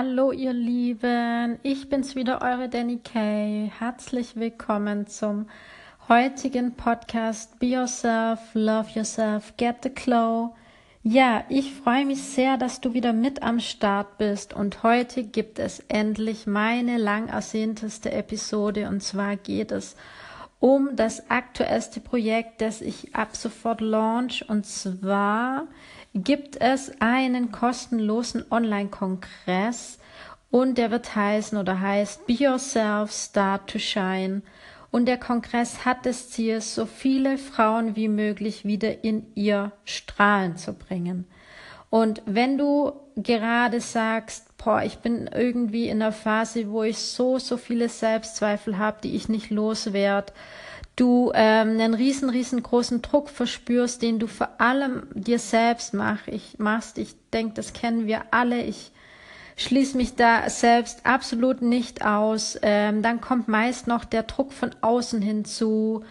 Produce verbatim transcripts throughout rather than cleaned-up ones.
Hallo ihr Lieben, ich bin's wieder, eure Danny Kay. Herzlich willkommen zum heutigen Podcast Be Yourself, Love Yourself, Get the Glow. Ja, ich freue mich sehr, dass du wieder mit am Start bist und heute gibt es endlich meine lang ersehnteste Episode und zwar geht es um das aktuellste Projekt, das ich ab sofort launch, und zwar gibt es einen kostenlosen Online-Kongress und der wird heißen oder heißt Be Yourself, Start to Shine. Und der Kongress hat das Ziel, so viele Frauen wie möglich wieder in ihr Strahlen zu bringen. Und wenn du gerade sagst, boah, ich bin irgendwie in einer Phase, wo ich so, so viele Selbstzweifel habe, die ich nicht loswerde, du ähm, einen riesen, riesengroßen Druck verspürst, den du vor allem dir selbst mach, ich, machst, ich denke, das kennen wir alle, ich schließe mich da selbst absolut nicht aus, ähm, dann kommt meist noch der Druck von außen hinzu,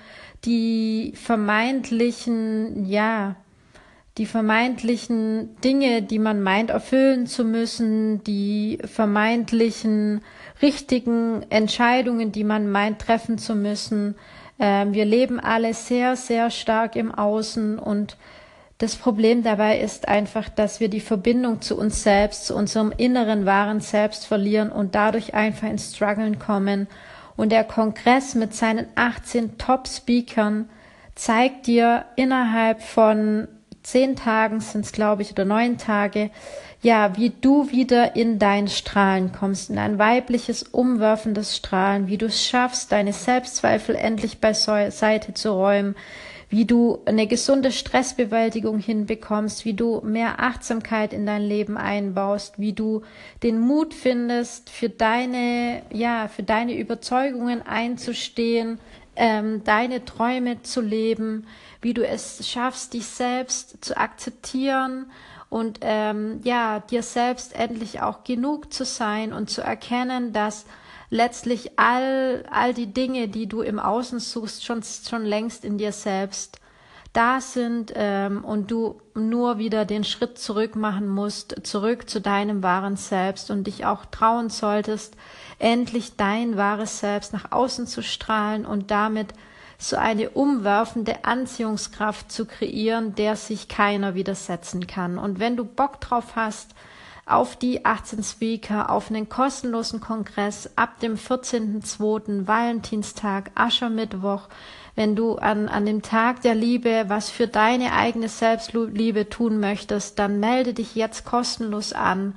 die vermeintlichen, ja, die vermeintlichen Dinge, die man meint erfüllen zu müssen, die vermeintlichen richtigen Entscheidungen, die man meint treffen zu müssen. Ähm, wir leben alle sehr, sehr stark im Außen und das Problem dabei ist einfach, dass wir die Verbindung zu uns selbst, zu unserem inneren, wahren Selbst verlieren und dadurch einfach ins Struggeln kommen. Und der Kongress mit seinen achtzehn Top-Speakern zeigt dir innerhalb von zehn Tagen sind es, glaube ich, oder neun Tage, ja, wie du wieder in dein Strahlen kommst, in ein weibliches, umwerfendes Strahlen, wie du es schaffst, deine Selbstzweifel endlich beiseite zu räumen, wie du eine gesunde Stressbewältigung hinbekommst, wie du mehr Achtsamkeit in dein Leben einbaust, wie du den Mut findest, für deine, ja, für deine Überzeugungen einzustehen, ähm, deine Träume zu leben, wie du es schaffst, dich selbst zu akzeptieren und ähm, ja, dir selbst endlich auch genug zu sein und zu erkennen, dass letztlich all, all die Dinge, die du im Außen suchst, schon, schon längst in dir selbst da sind ähm, und du nur wieder den Schritt zurück machen musst, zurück zu deinem wahren Selbst und dich auch trauen solltest, endlich dein wahres Selbst nach außen zu strahlen und damit so eine umwerfende Anziehungskraft zu kreieren, der sich keiner widersetzen kann. Und wenn du Bock drauf hast, auf die achtzehn Speaker, auf einen kostenlosen Kongress ab dem vierzehnten zweiten Valentinstag, Aschermittwoch, wenn du an, an dem Tag der Liebe was für deine eigene Selbstliebe tun möchtest, dann melde dich jetzt kostenlos an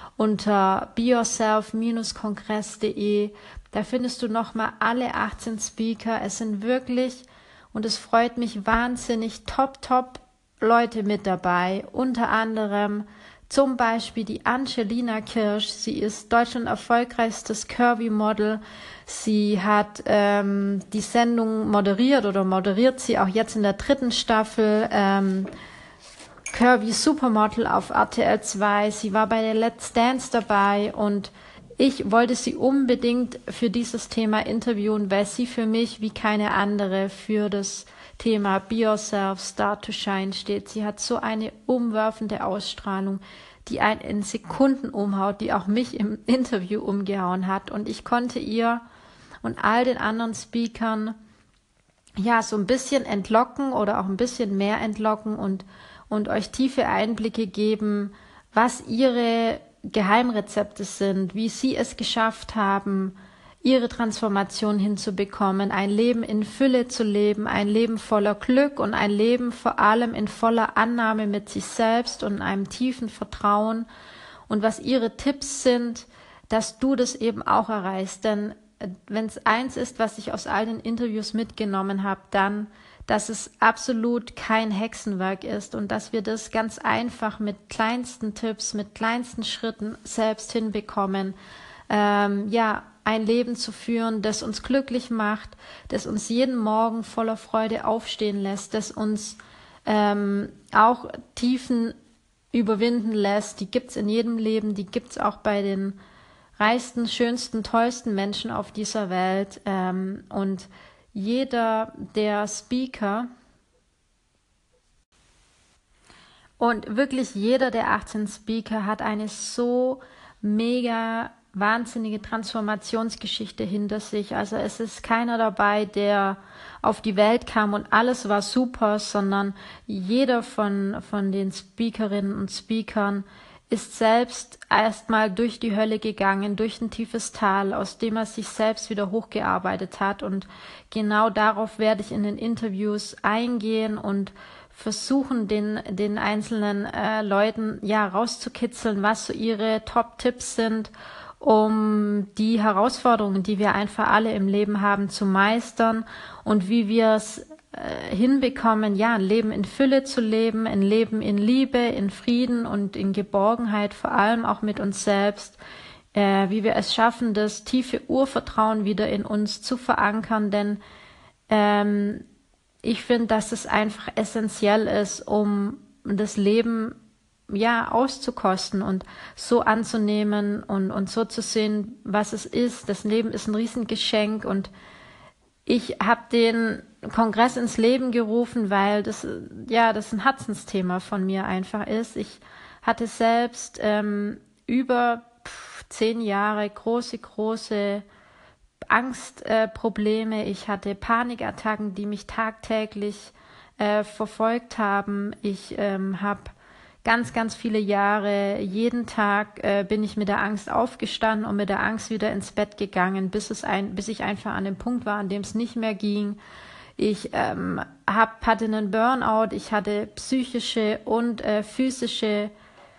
unter be yourself kongress punkt de. Da findest du nochmal alle achtzehn Speaker. Es sind wirklich, und es freut mich wahnsinnig, top, top Leute mit dabei. Unter anderem zum Beispiel die Angelina Kirsch. Sie ist Deutschland erfolgreichstes Curvy-Model. Sie hat ähm, die Sendung moderiert oder moderiert sie auch jetzt in der dritten Staffel. Ähm, Curvy Supermodel auf R T L zwei. Sie war bei der Let's Dance dabei und ich wollte sie unbedingt für dieses Thema interviewen, weil sie für mich wie keine andere für das Thema Be Yourself, Start to Shine steht. Sie hat so eine umwerfende Ausstrahlung, die einen in Sekunden umhaut, die auch mich im Interview umgehauen hat. Und ich konnte ihr und all den anderen Speakern ja so ein bisschen entlocken oder auch ein bisschen mehr entlocken und, und euch tiefe Einblicke geben, was ihre Geheimrezepte sind, wie sie es geschafft haben, ihre Transformation hinzubekommen, ein Leben in Fülle zu leben, ein Leben voller Glück und ein Leben vor allem in voller Annahme mit sich selbst und einem tiefen Vertrauen und was ihre Tipps sind, dass du das eben auch erreichst. Denn wenn es eins ist, was ich aus all den Interviews mitgenommen habe, dann dass es absolut kein Hexenwerk ist und dass wir das ganz einfach mit kleinsten Tipps, mit kleinsten Schritten selbst hinbekommen, ähm, ja, ein Leben zu führen, das uns glücklich macht, das uns jeden Morgen voller Freude aufstehen lässt, das uns ähm, auch Tiefen überwinden lässt. Die gibt's in jedem Leben, die gibt's auch bei den reichsten, schönsten, tollsten Menschen auf dieser Welt ähm, und jeder der Speaker und wirklich jeder der achtzehn Speaker hat eine so mega wahnsinnige Transformationsgeschichte hinter sich. Also es ist keiner dabei, der auf die Welt kam und alles war super, sondern jeder von, von den Speakerinnen und Speakern ist selbst erstmal durch die Hölle gegangen, durch ein tiefes Tal, aus dem er sich selbst wieder hochgearbeitet hat. Und genau darauf werde ich in den Interviews eingehen und versuchen, den, den einzelnen äh, Leuten ja rauszukitzeln, was so ihre Top-Tipps sind, um die Herausforderungen, die wir einfach alle im Leben haben, zu meistern und wie wir es äh, hinbekommen, ja, ein Leben in Fülle zu leben, ein Leben in Liebe, in Frieden und in Geborgenheit, vor allem auch mit uns selbst, äh, wie wir es schaffen, das tiefe Urvertrauen wieder in uns zu verankern, denn ähm, ich finde, dass es einfach essentiell ist, um das Leben ja auszukosten und so anzunehmen und, und so zu sehen, was es ist. Das Leben ist ein Riesengeschenk und ich habe den Kongress ins Leben gerufen, weil das ja das ein Herzensthema von mir einfach ist. Ich hatte selbst ähm, über pff, zehn Jahre große, große Angstprobleme. Äh, ich hatte Panikattacken, die mich tagtäglich äh, verfolgt haben. Ich ähm, habe ganz, ganz viele Jahre, jeden Tag äh, bin ich mit der Angst aufgestanden und mit der Angst wieder ins Bett gegangen, bis es ein, bis ich einfach an dem Punkt war, an dem es nicht mehr ging. Ich ähm, hab, hatte einen Burnout, ich hatte psychische und äh, physische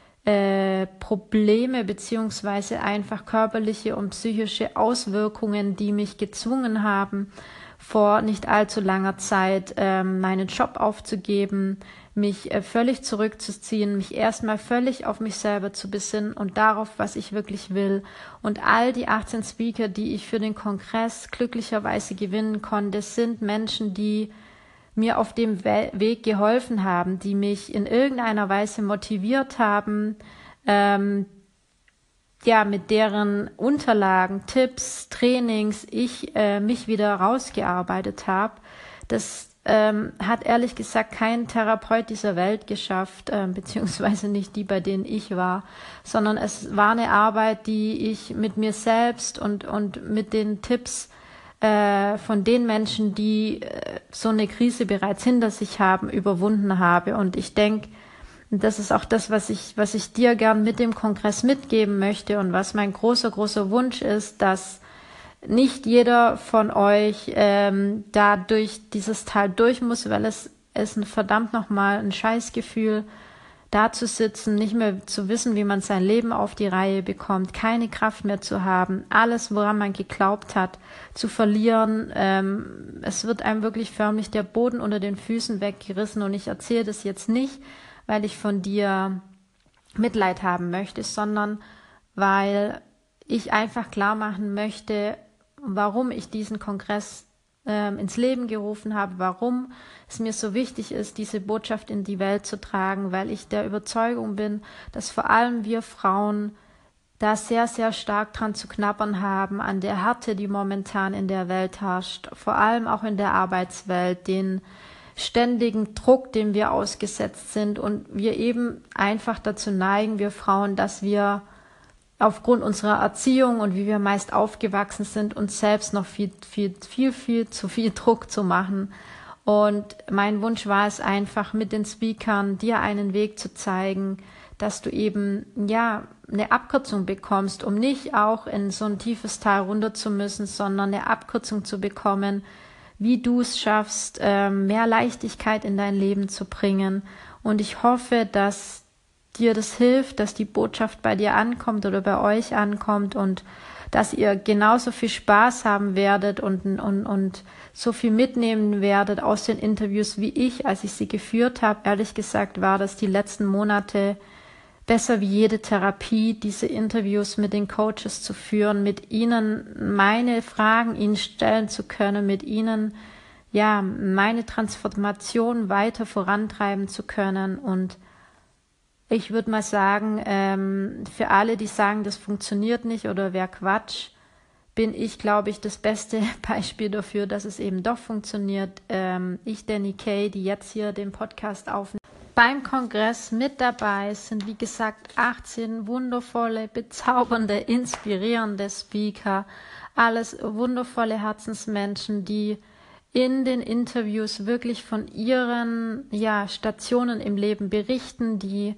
äh, Probleme beziehungsweise einfach körperliche und psychische Auswirkungen, die mich gezwungen haben, vor nicht allzu langer Zeit ähm, meinen Job aufzugeben, mich äh, völlig zurückzuziehen, mich erstmal völlig auf mich selber zu besinnen und darauf, was ich wirklich will. Und all die achtzehn Speaker, die ich für den Kongress glücklicherweise gewinnen konnte, sind Menschen, die mir auf dem We- Weg geholfen haben, die mich in irgendeiner Weise motiviert haben, ähm, ja, mit deren Unterlagen, Tipps, Trainings ich äh, mich wieder rausgearbeitet habe. Das ähm, hat ehrlich gesagt kein Therapeut dieser Welt geschafft, äh, beziehungsweise nicht die, bei denen ich war, sondern es war eine Arbeit, die ich mit mir selbst und, und mit den Tipps äh, von den Menschen, die äh, so eine Krise bereits hinter sich haben, überwunden habe. Und ich denke, das ist auch das, was ich, was ich dir gern mit dem Kongress mitgeben möchte und was mein großer, großer Wunsch ist, dass nicht jeder von euch ähm, da durch dieses Tal durch muss, weil es ist ein verdammt nochmal ein Scheißgefühl, da zu sitzen, nicht mehr zu wissen, wie man sein Leben auf die Reihe bekommt, keine Kraft mehr zu haben, alles, woran man geglaubt hat, zu verlieren. Ähm, es wird einem wirklich förmlich der Boden unter den Füßen weggerissen und ich erzähle das jetzt nicht, weil ich von dir Mitleid haben möchte, sondern weil ich einfach klar machen möchte, warum ich diesen Kongress ähm, ins Leben gerufen habe, warum es mir so wichtig ist, diese Botschaft in die Welt zu tragen, weil ich der Überzeugung bin, dass vor allem wir Frauen da sehr, sehr stark dran zu knabbern haben, an der Härte, die momentan in der Welt herrscht, vor allem auch in der Arbeitswelt, den ständigen Druck, dem wir ausgesetzt sind und wir eben einfach dazu neigen, wir Frauen, dass wir aufgrund unserer Erziehung und wie wir meist aufgewachsen sind, uns selbst noch viel, viel, viel, viel zu viel Druck zu machen. Und mein Wunsch war es einfach, mit den Speakern dir einen Weg zu zeigen, dass du eben, ja, eine Abkürzung bekommst, um nicht auch in so ein tiefes Tal runter zu müssen, sondern eine Abkürzung zu bekommen, wie du es schaffst, mehr Leichtigkeit in dein Leben zu bringen. Und ich hoffe, dass dir das hilft, dass die Botschaft bei dir ankommt oder bei euch ankommt und dass ihr genauso viel Spaß haben werdet und, und, und so viel mitnehmen werdet aus den Interviews wie ich, als ich sie geführt habe. Ehrlich gesagt war das die letzten Monate besser wie jede Therapie, diese Interviews mit den Coaches zu führen, mit ihnen meine Fragen ihnen stellen zu können, mit ihnen ja meine Transformation weiter vorantreiben zu können. Und ich würde mal sagen, ähm, für alle, die sagen, das funktioniert nicht oder wäre Quatsch, bin ich, glaube ich, das beste Beispiel dafür, dass es eben doch funktioniert. Ähm, ich, Danny Kay, die jetzt hier den Podcast aufnimmt, beim Kongress mit dabei sind, wie gesagt, achtzehn wundervolle, bezaubernde, inspirierende Speaker, alles wundervolle Herzensmenschen, die in den Interviews wirklich von ihren ja, Stationen im Leben berichten, die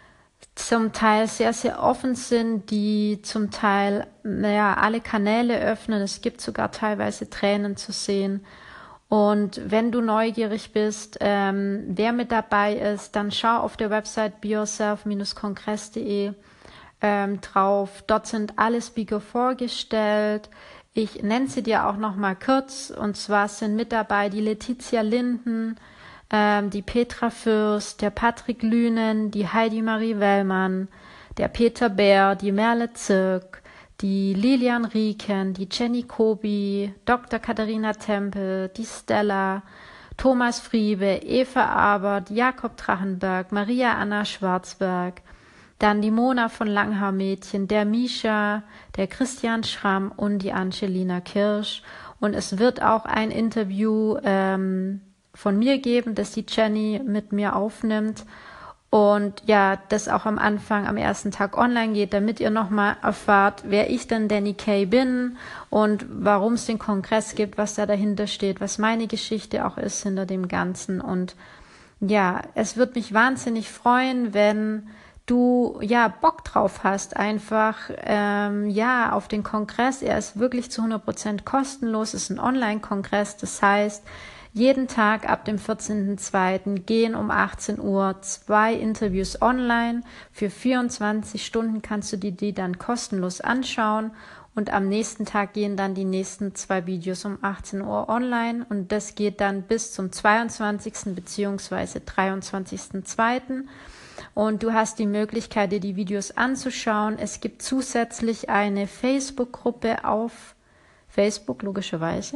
zum Teil sehr, sehr offen sind, die zum Teil naja, alle Kanäle öffnen. Es gibt sogar teilweise Tränen zu sehen. Und wenn du neugierig bist, ähm, wer mit dabei ist, dann schau auf der Website be yourself Bindestrich kongress punkt de ähm, drauf. Dort sind alle Speaker vorgestellt. Ich nenne sie dir auch noch mal kurz. Und zwar sind mit dabei die Letizia Linden, ähm, die Petra Fürst, der Patrick Lünen, die Heidi Marie Wellmann, der Peter Bär, die Merle Zirk, die Lilian Rieken, die Jenny Kobi, Doktor Katharina Tempel, die Stella, Thomas Friebe, Eva Abert, Jakob Drachenberg, Maria Anna Schwarzberg, dann die Mona von Langhaar-Mädchen, der Misha, der Christian Schramm und die Angelina Kirsch. Und es wird auch ein Interview ähm, von mir geben, das die Jenny mit mir aufnimmt. Und ja, das auch am Anfang, am ersten Tag online geht, damit ihr nochmal erfahrt, wer ich denn Danny Kaye bin und warum es den Kongress gibt, was da dahinter steht, was meine Geschichte auch ist hinter dem Ganzen. Und ja, es wird mich wahnsinnig freuen, wenn du ja Bock drauf hast, einfach ähm, ja auf den Kongress. Er ist wirklich zu hundert Prozent kostenlos, ist ein Online-Kongress, das heißt, jeden Tag ab dem vierzehnten zweiten gehen um achtzehn Uhr zwei Interviews online. Für vierundzwanzig Stunden kannst du dir die dann kostenlos anschauen. Und am nächsten Tag gehen dann die nächsten zwei Videos um achtzehn Uhr online. Und das geht dann bis zum zweiundzwanzigsten bzw. dreiundzwanzigsten zweiten Und du hast die Möglichkeit, dir die Videos anzuschauen. Es gibt zusätzlich eine Facebook-Gruppe auf Facebook, logischerweise.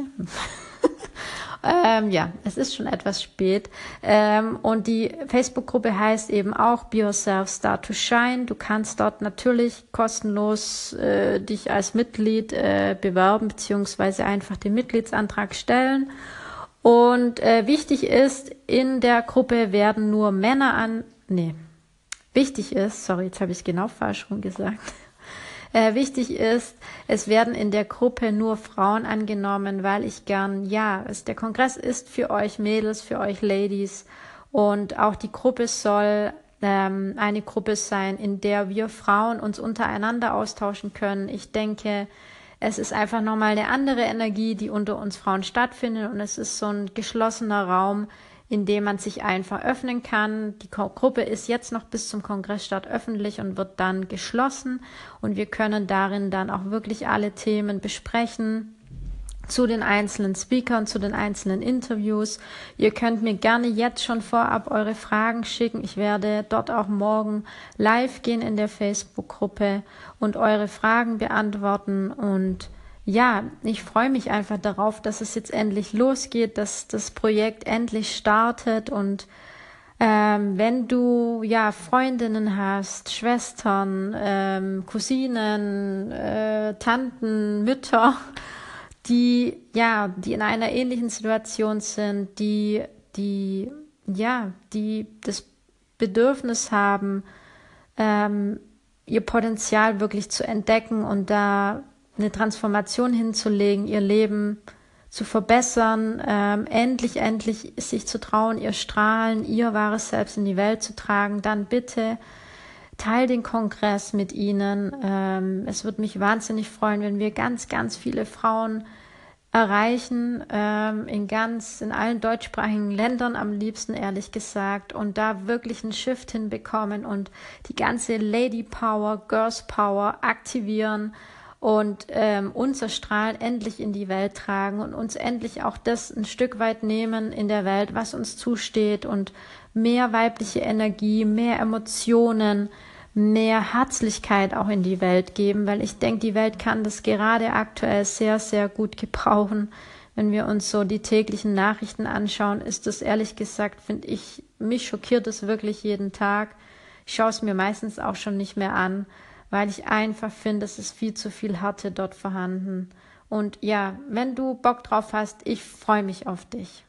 Ähm, ja, es ist schon etwas spät. Ähm, und die Facebook-Gruppe heißt eben auch Be Yourself, Start to Shine. Du kannst dort natürlich kostenlos äh, dich als Mitglied äh, bewerben, beziehungsweise einfach den Mitgliedsantrag stellen. Und äh, wichtig ist, in der Gruppe werden nur Männer an... Nee, wichtig ist, sorry, jetzt habe ich es genau falsch rum gesagt. Äh, wichtig ist, es werden in der Gruppe nur Frauen angenommen, weil ich gern, ja, es, der Kongress ist für euch Mädels, für euch Ladies und auch die Gruppe soll ähm, eine Gruppe sein, in der wir Frauen uns untereinander austauschen können. Ich denke, es ist einfach nochmal eine andere Energie, die unter uns Frauen stattfindet und es ist so ein geschlossener Raum, in dem man sich einfach öffnen kann. Die Gruppe ist jetzt noch bis zum Kongressstart öffentlich und wird dann geschlossen und wir können darin dann auch wirklich alle Themen besprechen zu den einzelnen Speakern, zu den einzelnen Interviews. Ihr könnt mir gerne jetzt schon vorab eure Fragen schicken. Ich werde dort auch morgen live gehen in der Facebook-Gruppe und eure Fragen beantworten und ja, ich freue mich einfach darauf, dass es jetzt endlich losgeht, dass das Projekt endlich startet und ähm, wenn du ja Freundinnen hast, Schwestern, ähm, Cousinen, äh, Tanten, Mütter, die ja, die in einer ähnlichen Situation sind, die die ja, die das Bedürfnis haben, ähm, ihr Potenzial wirklich zu entdecken und da eine Transformation hinzulegen, ihr Leben zu verbessern, ähm, endlich, endlich sich zu trauen, ihr Strahlen, ihr wahres Selbst in die Welt zu tragen, dann bitte teil den Kongress mit ihnen. Ähm, es würde mich wahnsinnig freuen, wenn wir ganz, ganz viele Frauen erreichen, ähm, in ganz, in allen deutschsprachigen Ländern am liebsten, ehrlich gesagt, und da wirklich einen Shift hinbekommen und die ganze Lady Power, Girls Power aktivieren und ähm, unser Strahlen endlich in die Welt tragen und uns endlich auch das ein Stück weit nehmen in der Welt, was uns zusteht und mehr weibliche Energie, mehr Emotionen, mehr Herzlichkeit auch in die Welt geben, weil ich denke, die Welt kann das gerade aktuell sehr, sehr gut gebrauchen. Wenn wir uns so die täglichen Nachrichten anschauen, ist das ehrlich gesagt, finde ich, mich schockiert es wirklich jeden Tag. Ich schaue es mir meistens auch schon nicht mehr an, weil ich einfach finde, es ist viel zu viel Härte dort vorhanden. Und ja, wenn du Bock drauf hast, ich freue mich auf dich.